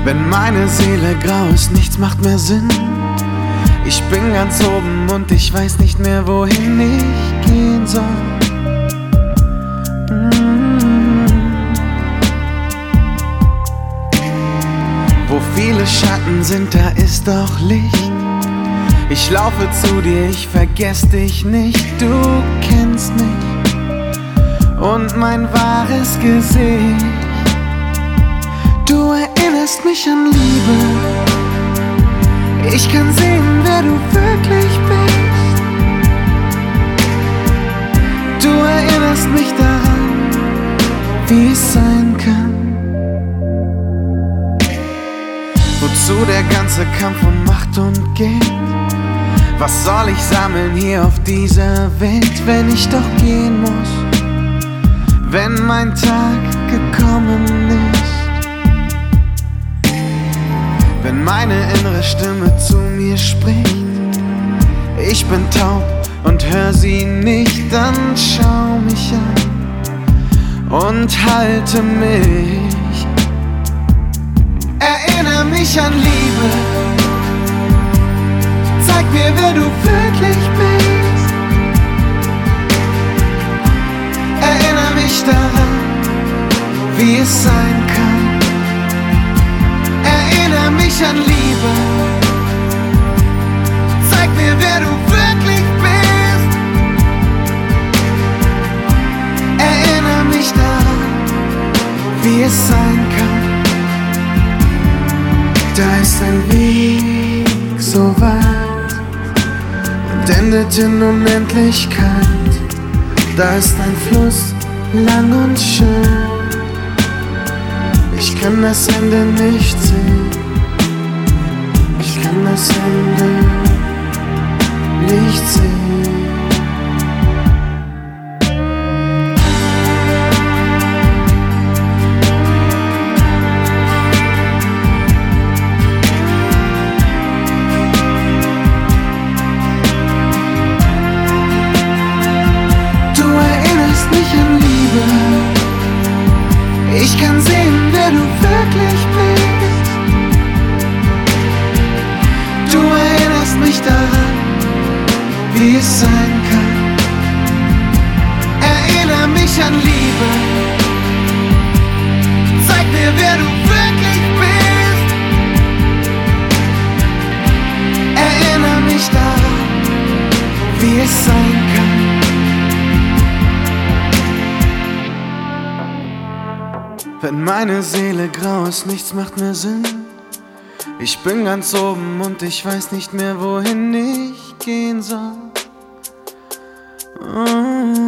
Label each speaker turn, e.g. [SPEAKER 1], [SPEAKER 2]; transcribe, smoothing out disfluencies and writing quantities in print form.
[SPEAKER 1] Wenn meine Seele grau ist, nichts macht mehr Sinn. Ich bin ganz oben und ich weiß nicht mehr, wohin ich gehen soll. Wo viele Schatten sind, da ist doch Licht. Ich laufe zu dir, ich vergess dich nicht. Du kennst mich und mein wahres Gesicht. Du erinnerst mich an Liebe. Ich kann sehen, wer du wirklich bist. Du erinnerst mich daran, wie es sein kann. Wozu der ganze Kampf um Macht und Geld? Was soll ich sammeln hier auf dieser Welt, wenn ich doch gehen muss? Wenn mein Tag gekommen ist. Wenn meine innere Stimme zu mir spricht, ich bin taub und hör sie nicht, dann schau mich an und halte mich. Erinnere mich an Liebe, zeig mir, wer du wirklich bist. Erinnere mich daran, wie es sein kann. Erinnere mich an Liebe, zeig mir, wer du wirklich bist. Erinnere mich daran, wie es sein kann. Da ist ein Weg so weit und endet in Unendlichkeit. Da ist ein Fluss lang und schön. Ich kann das Ende nicht sehen. Ich kann das Ende nicht sehen. Du erinnerst mich an Liebe. Ich kann sehen, wer du wirklich bist. Du erinnerst mich daran, wie es sein kann. Erinnere mich an Liebe. Zeig mir, wer du wirklich bist. Erinnere mich daran, wie es sein kann. Wenn meine Seele grau ist, nichts macht mehr Sinn. Ich bin ganz oben und ich weiß nicht mehr, wohin ich gehen soll.